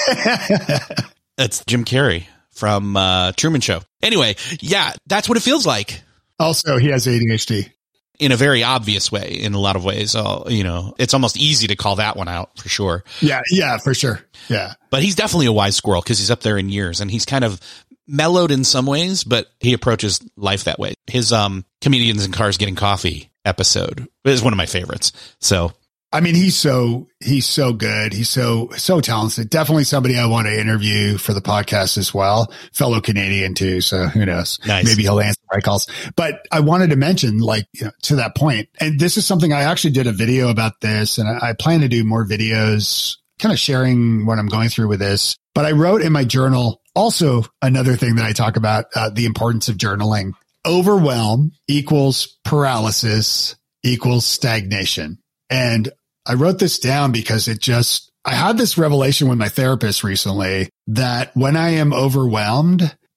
That's Jim Carrey from uh, Truman Show. Anyway. Yeah. That's what it feels like. Also, he has A D H D. In a very obvious way, in a lot of ways. Uh, you know, it's almost easy to call that one out for sure. Yeah, yeah, for sure. Yeah. But he's definitely a wise squirrel because he's up there in years and he's kind of mellowed in some ways, but he approaches life that way. His um Comedians in Cars Getting Coffee episode is one of my favorites. So, I mean, he's so, he's so good. He's so, so talented. Definitely somebody I want to interview for the podcast as well. Fellow Canadian too. So who knows? Nice. Maybe he'll answer my calls. But I wanted to mention, like, you know, to that point, and this is something I actually did a video about this, and I, I plan to do more videos kind of sharing what I'm going through with this. But I wrote in my journal also another thing that I talk about, uh, the importance of journaling. Overwhelm equals paralysis equals stagnation. And I wrote this down because it just, I had this revelation with my therapist recently that when I am overwhelmed,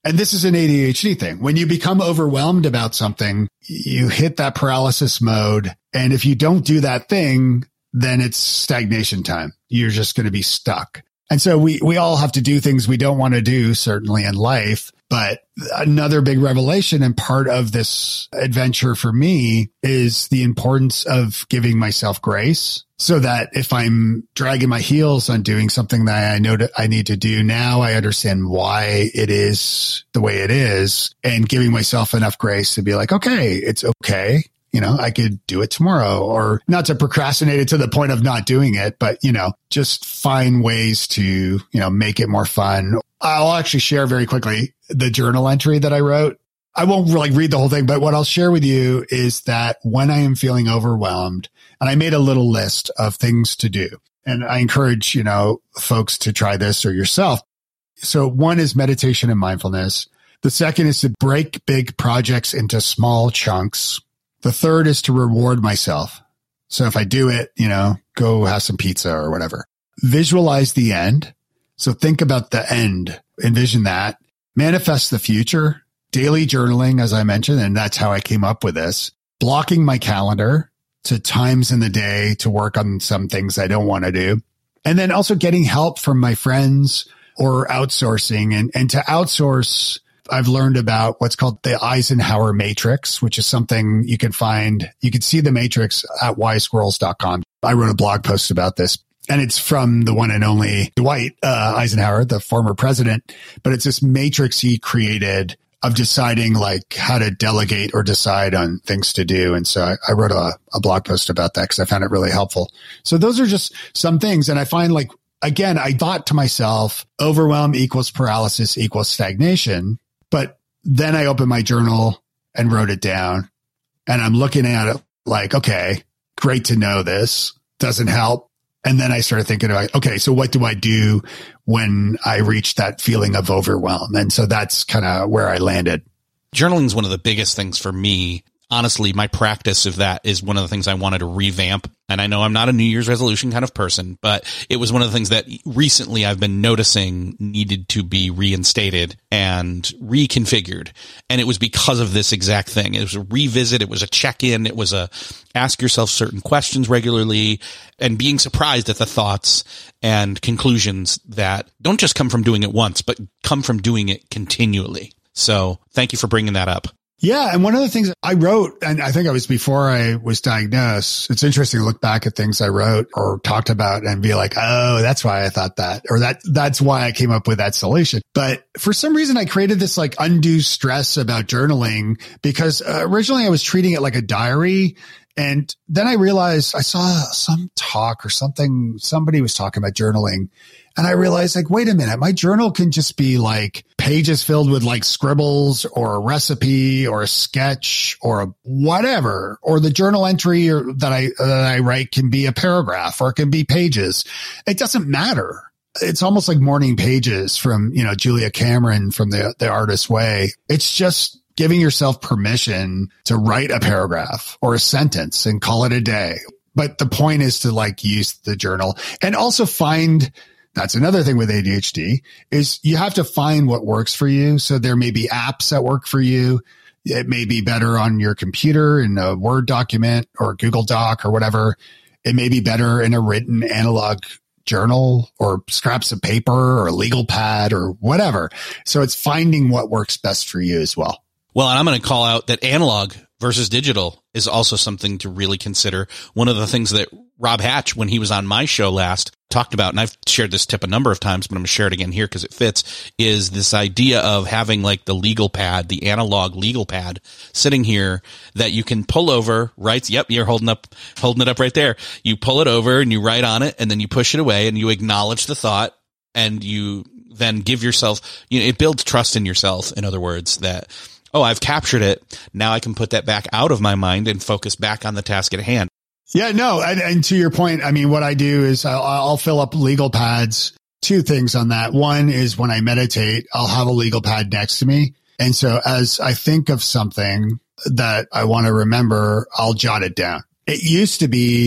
And this is an A D H D thing. When you become overwhelmed about something, you hit that paralysis mode. And if you don't do that thing, then it's stagnation time. You're just going to be stuck. And so we, we all have to do things we don't want to do, certainly in life. But another big revelation and part of this adventure for me is the importance of giving myself grace, so that if I'm dragging my heels on doing something that I know that I need to do now, I understand why it is the way it is, and giving myself enough grace to be like, okay, it's okay. You know, I could do it tomorrow, or not to procrastinate it to the point of not doing it, but, you know, just find ways to, you know, make it more fun. I'll actually share very quickly the journal entry that I wrote. I won't really read the whole thing, but what I'll share with you is that when I am feeling overwhelmed, and I made a little list of things to do, and I encourage, you know, folks to try this or yourself. So one is meditation and mindfulness. The second is to break big projects into small chunks. The third is to reward myself. So if I do it, you know, go have some pizza or whatever. Visualize the end. So think about the end. Envision that. Manifest the future. Daily journaling, as I mentioned, and that's how I came up with this. Blocking my calendar to times in the day to work on some things I don't want to do. And then also getting help from my friends or outsourcing. And, and to outsource, I've learned about what's called the Eisenhower Matrix, which is something you can find. You can see the matrix at wise squirrels dot com. I wrote a blog post about this, and it's from the one and only Dwight uh, Eisenhower, the former president. But it's this matrix he created of deciding like how to delegate or decide on things to do. And so I, I wrote a, a blog post about that because I found it really helpful. So those are just some things. And I find like, again, I thought to myself, overwhelm equals paralysis equals stagnation. But then I opened my journal and wrote it down, and I'm looking at it like, okay, great to know this. Doesn't help. And then I started thinking about, okay, so what do I do when I reach that feeling of overwhelm? And so that's kind of where I landed. Journaling is one of the biggest things for me. Honestly, my practice of that is one of the things I wanted to revamp. And I know I'm not a New Year's resolution kind of person, but it was one of the things that recently I've been noticing needed to be reinstated and reconfigured. And it was because of this exact thing. It was a revisit. It was a check-in. It was a ask yourself certain questions regularly, and being surprised at the thoughts and conclusions that don't just come from doing it once, but come from doing it continually. So thank you for bringing that up. Yeah. And one of the things I wrote, and I think it was before I was diagnosed, it's interesting to look back at things I wrote or talked about and be like, oh, that's why I thought that, or that that's why I came up with that solution. But for some reason, I created this like undue stress about journaling because uh, originally I was treating it like a diary. And then I realized I saw some talk or something, somebody was talking about journaling. And I realized like, wait a minute, my journal can just be like pages filled with like scribbles or a recipe or a sketch or a whatever, or the journal entry or that I, that I write can be a paragraph or it can be pages. It doesn't matter. It's almost like morning pages from, you know, Julia Cameron from the, the Artist's Way. It's just giving yourself permission to write a paragraph or a sentence and call it a day. But the point is to like use the journal and also find. That's another thing with A D H D is you have to find what works for you. So there may be apps that work for you. It may be better on your computer in a Word document or Google Doc or whatever. It may be better in a written analog journal or scraps of paper or a legal pad or whatever. So it's finding what works best for you as well. Well, and I'm going to call out that analog versus digital is also something to really consider. One of the things that Rob Hatch, when he was on my show last, talked about, and I've shared this tip a number of times, but I'm going to share it again here because it fits, is this idea of having like the legal pad, the analog legal pad sitting here that you can pull over, right? Yep, you're holding up, holding it up right there. You pull it over and you write on it, and then you push it away and you acknowledge the thought, and you then give yourself, you know, it builds trust in yourself. In other words, that, oh, I've captured it. Now I can put that back out of my mind and focus back on the task at hand. Yeah, no. And, and to your point, I mean, what I do is I'll, I'll fill up legal pads. Two things on that. One is when I meditate, I'll have a legal pad next to me. And so as I think of something that I want to remember, I'll jot it down. It used to be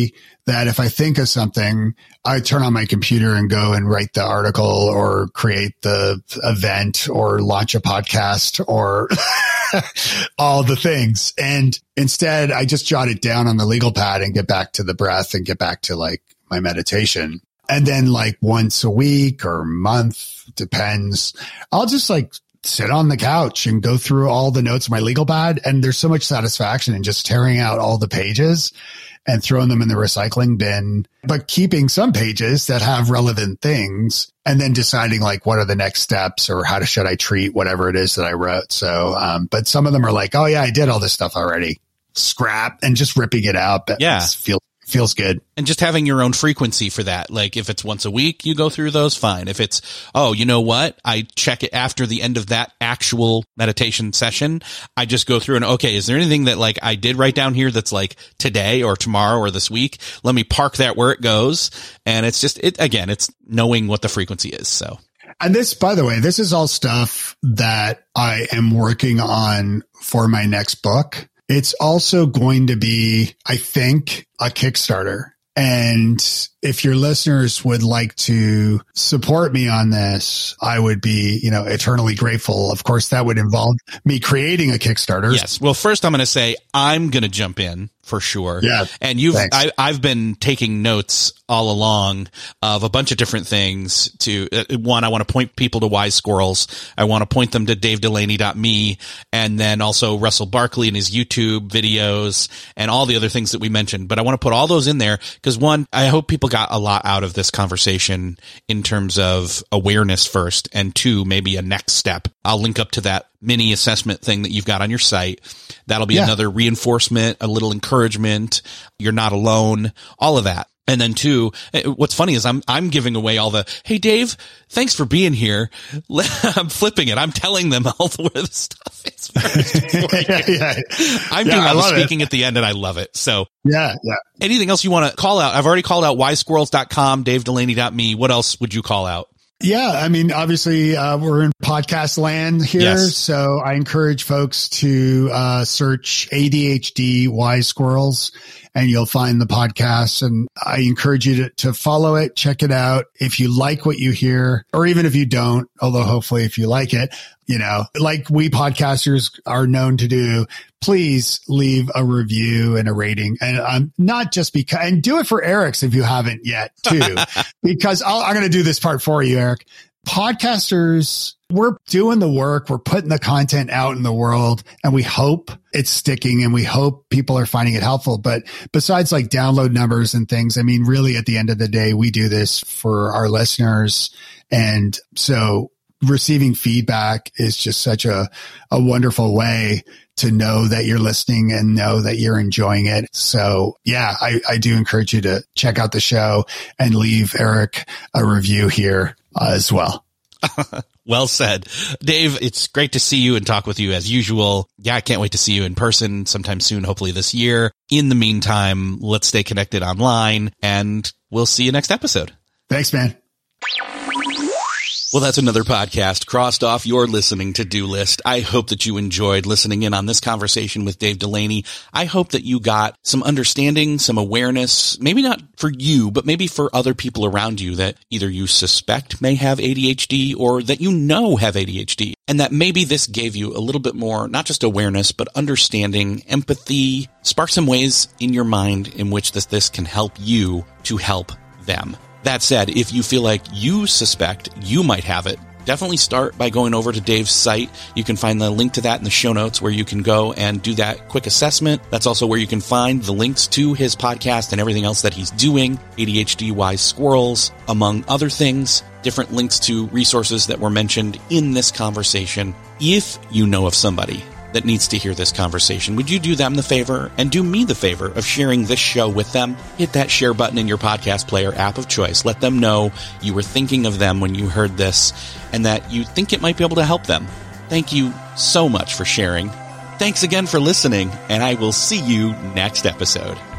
that if I think of something, I turn on my computer and go and write the article or create the event or launch a podcast or all the things. And instead I just jot it down on the legal pad and get back to the breath and get back to like my meditation. And then like once a week or month, depends, I'll just like sit on the couch and go through all the notes of my legal pad. And there's so much satisfaction in just tearing out all the pages and throwing them in the recycling bin, but keeping some pages that have relevant things and then deciding like, what are the next steps or how to, should I treat whatever it is that I wrote? So, um, but some of them are like, oh yeah, I did all this stuff already. Scrap and just ripping it out. But yeah. Feels, feels good. And just having your own frequency for that. Like if it's once a week, you go through those, fine. If it's, oh, you know what? I check it after the end of that actual meditation session. I just go through and, okay, is there anything that like I did write down here that's like today or tomorrow or this week? Let me park that where it goes. And it's just, it again, it's knowing what the frequency is. So. And this, by the way, this is all stuff that I am working on for my next book. It's also going to be, I think, a Kickstarter. And if your listeners would like to support me on this, I would be, you know, eternally grateful. Of course, that would involve me creating a Kickstarter. Yes. Well, first I'm going to say I'm going to jump in for sure. Yeah. And you've, thanks. I, I've been taking notes all along of a bunch of different things to uh, one, I want to point people to Wise Squirrels. I want to point them to dave delaney dot me and then also Russell Barkley and his YouTube videos and all the other things that we mentioned. But I want to put all those in there because one, I hope people got a lot out of this conversation in terms of awareness first, and two, maybe a next step. I'll link up to that mini assessment thing that you've got on your site. That'll be yeah. another reinforcement, a little encouragement. You're not alone, all of that. And then two, what's funny is I'm, I'm giving away all the, hey, Dave, thanks for being here. I'm flipping it. I'm telling them all the, where the stuff is. yeah, yeah. I'm yeah, doing all the speaking it. At the end and I love it. So yeah, yeah. Anything else you want to call out? I've already called out wise squirrels dot com, dave delaney dot me. What else would you call out? Yeah. I mean, obviously, uh, we're in podcast land here. Yes. So I encourage folks to, uh, search A D H D Wise Squirrels and you'll find the podcast. And I encourage you to, to follow it, check it out. If you like what you hear, or even if you don't, although hopefully if you like it, you know, like we podcasters are known to do, please leave a review and a rating. And um, not just because, and do it for Eric's if you haven't yet too, because I'll, I'm going to do this part for you, Eric. Podcasters, we're doing the work. We're putting the content out in the world and we hope it's sticking and we hope people are finding it helpful. But besides like download numbers and things, I mean, really at the end of the day, we do this for our listeners. And so receiving feedback is just such a, a wonderful way to know that you're listening and know that you're enjoying it. So yeah, I, I do encourage you to check out the show and leave Eric a review here uh, as well. Well said. Dave, it's great to see you and talk with you as usual. Yeah, I can't wait to see you in person sometime soon, hopefully this year. In the meantime, let's stay connected online and we'll see you next episode. Thanks, man. Well, that's another podcast crossed off your listening to-do list. I hope that you enjoyed listening in on this conversation with Dave Delaney. I hope that you got some understanding, some awareness, maybe not for you, but maybe for other people around you that either you suspect may have A D H D or that you know have A D H D. And that maybe this gave you a little bit more, not just awareness, but understanding, empathy, spark some ways in your mind in which this, this can help you to help them. That said, if you feel like you suspect you might have it, definitely start by going over to Dave's site. You can find the link to that in the show notes where you can go and do that quick assessment. That's also where you can find the links to his podcast and everything else that he's doing, A D H D Wise Squirrels, among other things, different links to resources that were mentioned in this conversation. If you know of somebody that needs to hear this conversation, would you do them the favor and do me the favor of sharing this show with them? Hit that share button in your podcast player app of choice. Let them know you were thinking of them when you heard this and that you think it might be able to help them. Thank you so much for sharing. Thanks again for listening, and I will see you next episode.